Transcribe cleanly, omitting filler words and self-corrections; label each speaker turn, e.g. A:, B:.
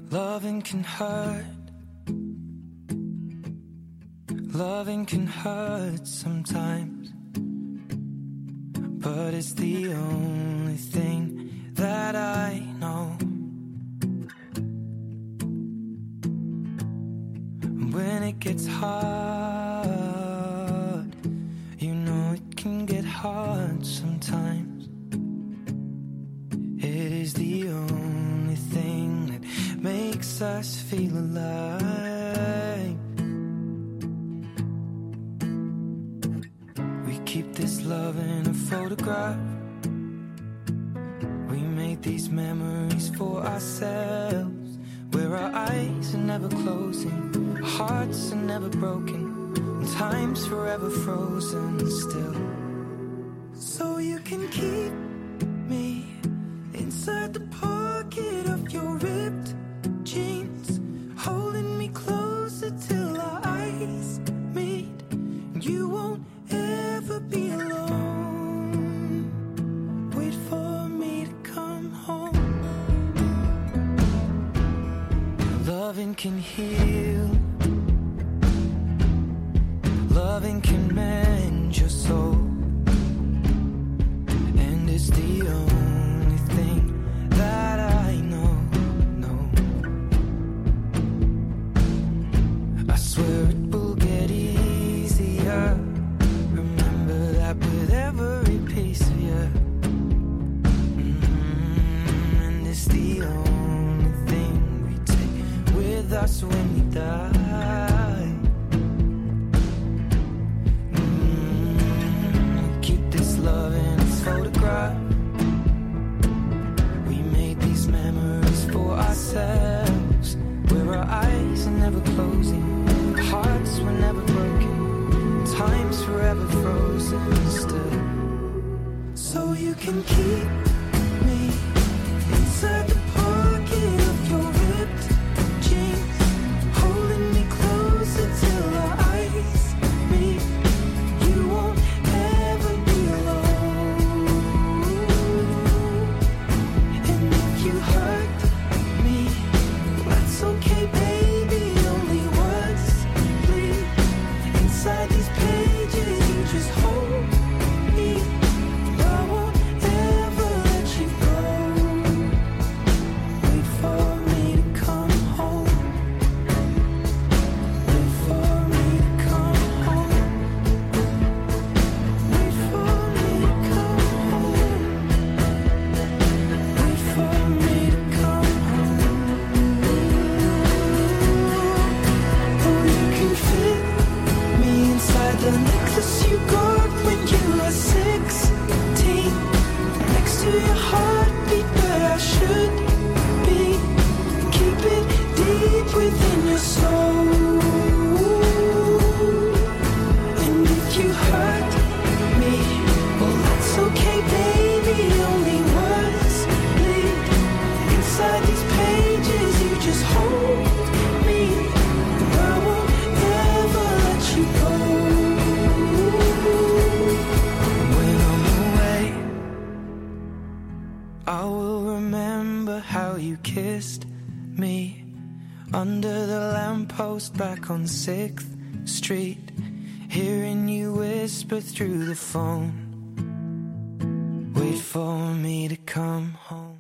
A: Loving can hurt. Loving can hurt sometimes, but it's the only thing that I know. When it gets hard, you know it can get hard sometimes. It is the only thing that makes us feel alive. We keep this love in a photograph. We made these memories for ourselves, where our eyes are never closing, our hearts are never broken, and time's forever frozen still. So you can keep me inside the pocket of your ripped jeans, holding me closer till our eyes meet, and you won't ever be alone. Wait for me to come home. Loving can heal. Loving can mend your soul, and it's the only thing that I know. I swear it will get easier. Remember that with every piece of you. And it's the only thing we take with us when we die. Keep this love in its photograph. We made these memories for ourselves, where our eyes are never closing, our hearts were never broken, time's forever frozen still. So you can keep me inside the pocket of your ripped jeans, holding me closer till our eyes meet. You won't ever be alone. And if you hurt me, that's okay, baby. Only words bleed inside these pages. You just hold me. I won't ever let you go. Wait for me to come home. Wait for me to come home. Wait for me to come home. Wait for me to come home. Oh, you can fit me inside the necklace you got when you were 16, next to your heartbeat where I should be. Keep it deep within your soul. And if you hurt me, well, that's okay, baby. Only words bleed inside these pages. You just hold me. I won't ever let you go. When I'm away, I will remember how you kissed me under the lamppost back on 6th Street, hearing you whisper through the phone. Wait for me to come home.